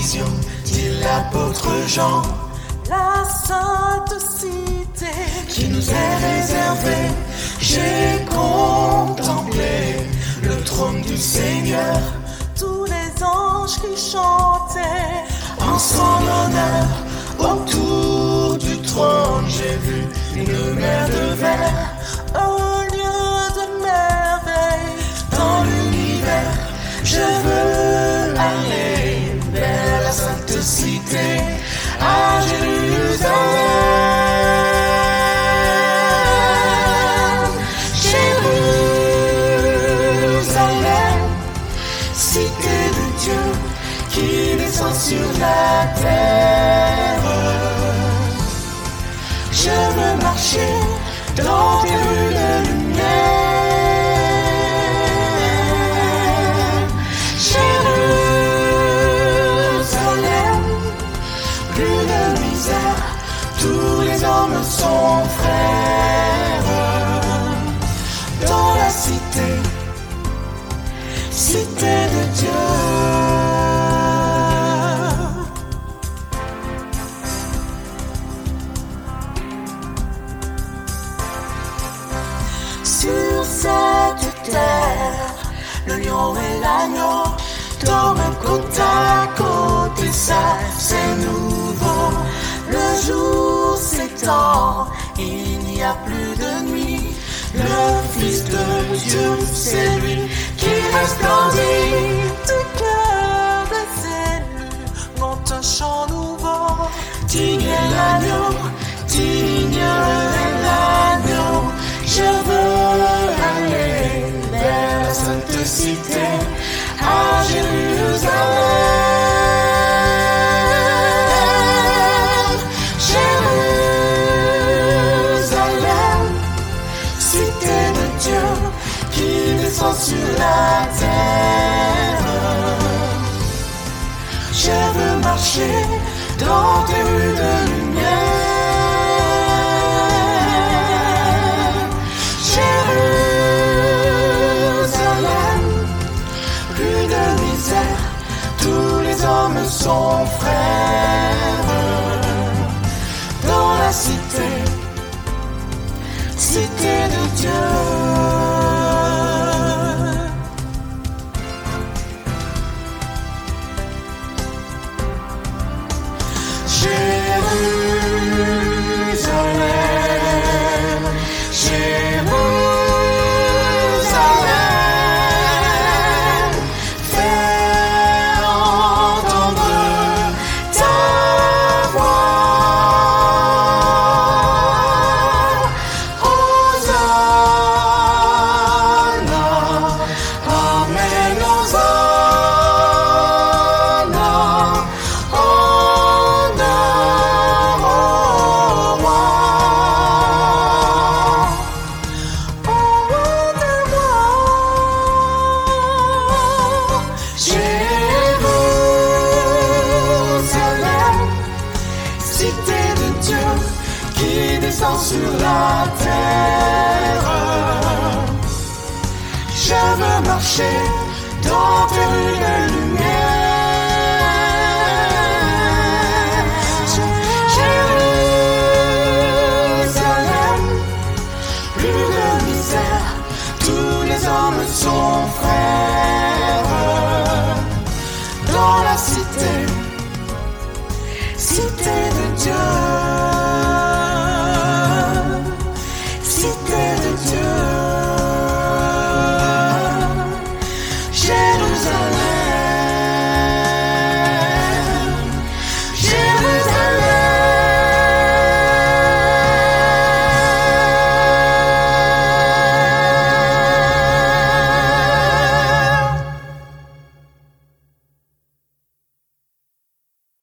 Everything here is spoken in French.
vision, dit l'apôtre Jean. La sainte cité Qui nous est réservée, j'ai contemplé le trône du Seigneur. tous les anges qui chantaient En son honneur, autour du trône, j'ai vu une mer de verre. un lieu de merveille. Dans l'univers, je veux aller vers la sainte cité, à Jérusalem. Jérusalem, cité de Dieu qui descend sur la terre. Je veux marcher dans tes rues de lumière. Jérusalem, plus de misère, tous les hommes sont frères. Dans la cité, cité de Dieu. Sur cette terre, le lion et l'agneau dorment côte à côte, et ça c'est nouveau. Le jour s'étend, il n'y a plus de nuit. Le Fils de Dieu, c'est lui qui resplendit. Du cœur des élus monte un chant nouveau. Digne est l'agneau, digne est l'agneau. Je veux aller vers la sainte cité, à Jérusalem. Jérusalem, cité de Dieu qui descend sur la terre. Je veux marcher dans tes rues de lumière. Jérusalem, plus de misère, tous les hommes sont frères. Dans la cité, cité de Dieu. Jérusalem, Jérusalem, fais entendre ta voix. Hosanna, Amen, Hosanna, honneur au roi. Au roi des rois. Jérusalem, cité de Dieu qui descend sur la terre. Je veux marcher dans tes rues de lumière.